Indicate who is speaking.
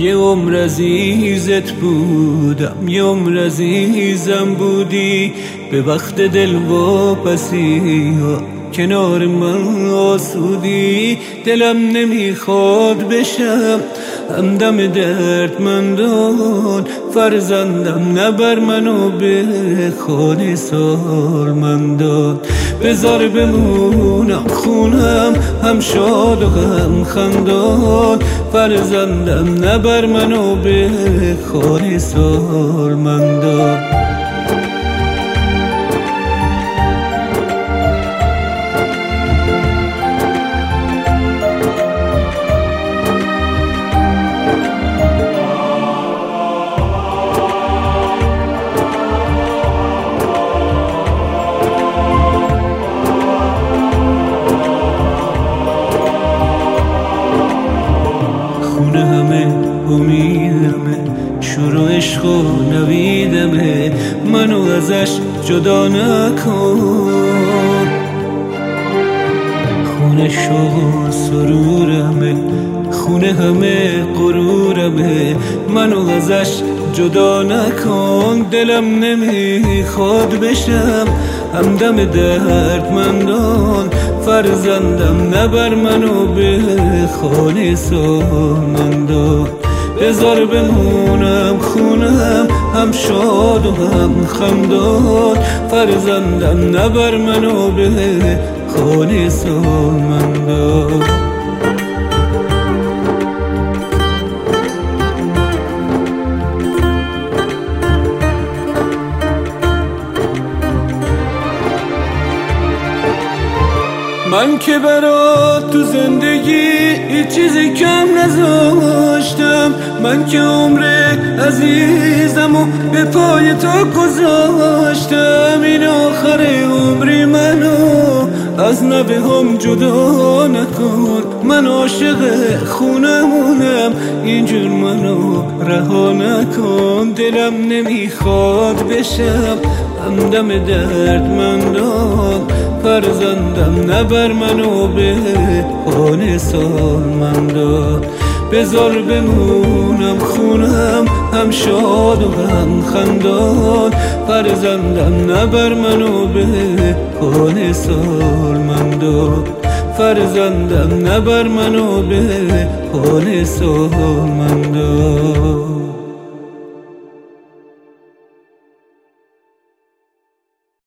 Speaker 1: یه عمر عزیزت بودم، یه عمر عزیزم بودی. به وقت دل واپسی کنار من آسودی. دلم نمیخواد بشم همدم دردمندان، فرزندم نبر منو به خانه سالمندان. بذار بمونم خونم هم شاد و هم خندان، فرزندم نبر منو به خانه سالمندان. خونه همه امیدمه، شروع عشق و نویدمه، منو ازش جدا نکن. خونه شوق و سرورمه، خونه همه غرورمه، منو ازش جدا نکن. دلم نمیخواد بشم همدم دردمندان، فرزندم نبر منو به خانه سالمندان. بذار بمونم خونم هم شاد و هم خندان، فرزندم نبر منو به خانه سالمندان. من که برات تو زندگی هیچ چیزی کم نذاشتم، من که عمر عزیزمو به پای تو گذاشتم. این آخر عمری منو از نوه هم جدا نکن، من عاشق خونمونم اینجور منو رها نکن. دلم نمیخواد بشم همدم دردمندان، فرزندم نبر منو به خانه سالمندان. بذار بمونم خونم هم شاد و هم خندان، فرزندم نبر منو به خانه سالمندان. فرزندم نبر منو به خانه سالمندان.